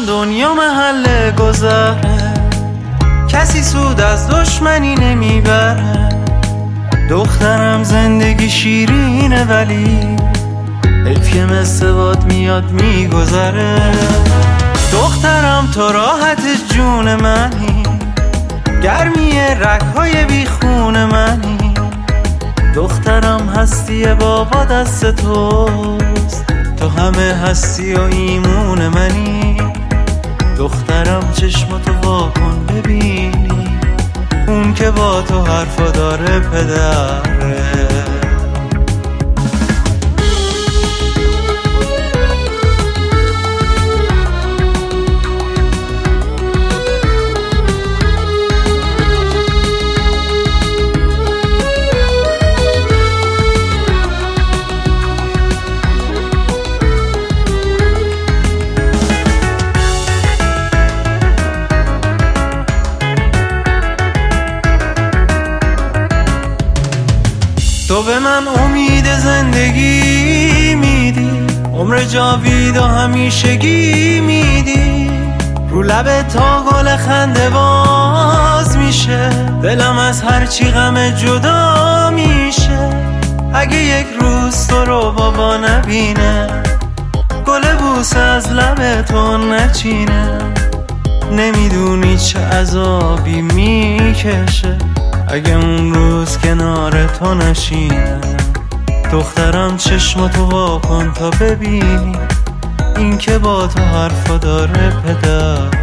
دنیا محل گذره، کسی سود از دشمنی نمیبره. دخترم زندگی شیرینه ولی حیف که مثل باد میاد میگذره. دخترم تو راحت جون منی، گرمی رگ‌های بیخون منی. دخترم هستی بابا دست توست، تو همه هستی و ایمون منی. دخترم چشماتو واکن ببینی، اون که با تو حرفا داره پدره. تو به من امید زندگی میدی، عمر جاوید و همیشگی میدی. رو لب تا گل خنده باز میشه، دلم از هرچی غم جدا میشه. اگه یک روز تو رو بابا نبینه، گل بوسه از لب تو نچینه. نمیدونی چه عذابی میکشه اگه اون روز کنار تو نشینه. دخترم چشماتو واکن تا ببینی، این که با تو حرفا داره پدر.